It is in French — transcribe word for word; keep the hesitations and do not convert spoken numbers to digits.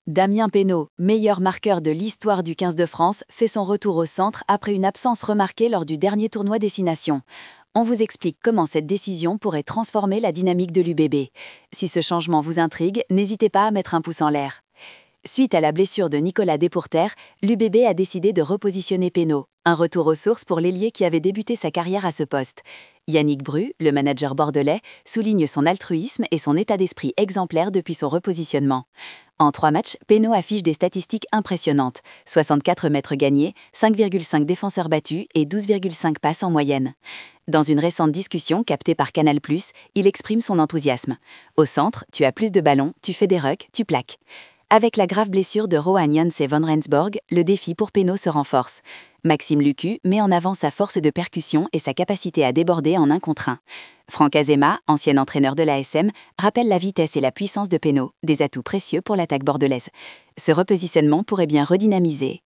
Damien Penaud, meilleur marqueur de l'histoire du quinze de France, fait son retour au centre après une absence remarquée lors du dernier tournoi Destination. On vous explique comment cette décision pourrait transformer la dynamique de l'U B B. Si ce changement vous intrigue, n'hésitez pas à mettre un pouce en l'air. Suite à la blessure de Nicolas Despourtères, l'U B B a décidé de repositionner Penaud. Un retour aux sources pour l'ailier qui avait débuté sa carrière à ce poste. Yannick Bru, le manager bordelais, souligne son altruisme et son état d'esprit exemplaire depuis son repositionnement. En trois matchs, Penaud affiche des statistiques impressionnantes. soixante-quatre mètres gagnés, cinq virgule cinq défenseurs battus et douze virgule cinq passes en moyenne. Dans une récente discussion captée par Canal plus, il exprime son enthousiasme. Au centre, tu as plus de ballons, tu fais des rucks, tu plaques. Avec la grave blessure de Rohan Janse van Rensborg, le défi pour Penaud se renforce. Maxime Lucu met en avant sa force de percussion et sa capacité à déborder en un contre un. Franck Azema, ancien entraîneur de l'A S M, rappelle la vitesse et la puissance de Penaud, des atouts précieux pour l'attaque bordelaise. Ce repositionnement pourrait bien redynamiser